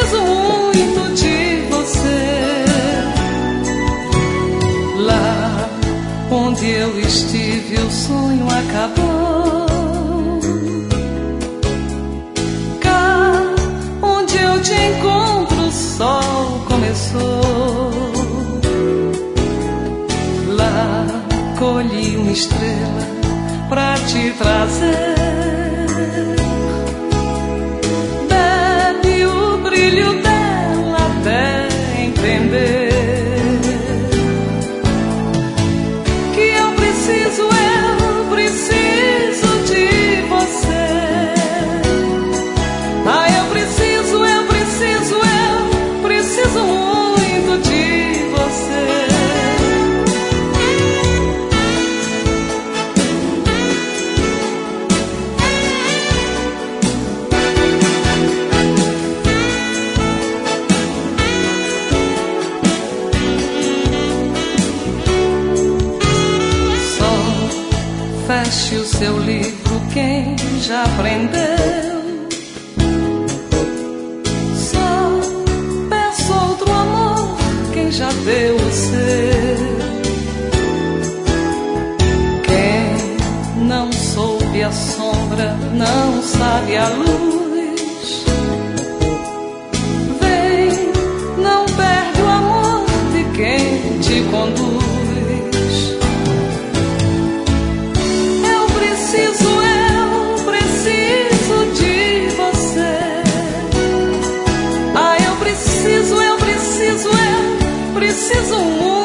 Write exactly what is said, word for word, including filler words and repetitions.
preciso muito de você. Lá onde eu estive, o sonho acabou. Cá onde eu te encontro, o sol começou. Lá colhi uma estrela pra te trazer. Bebe o brilho dela até entender que eu preciso, eu preciso de você. Ah, eu preciso, eu preciso, eu preciso muito de você. Feche o seu livro, quem já aprendeu. Só peço outro amor, quem já deu o seu. Quem não soube a sombra, não sabe a luz. Vem, não perde o amor de quem te conduz. Preciso, eu preciso de você. Ah, eu preciso, eu preciso, eu preciso muito.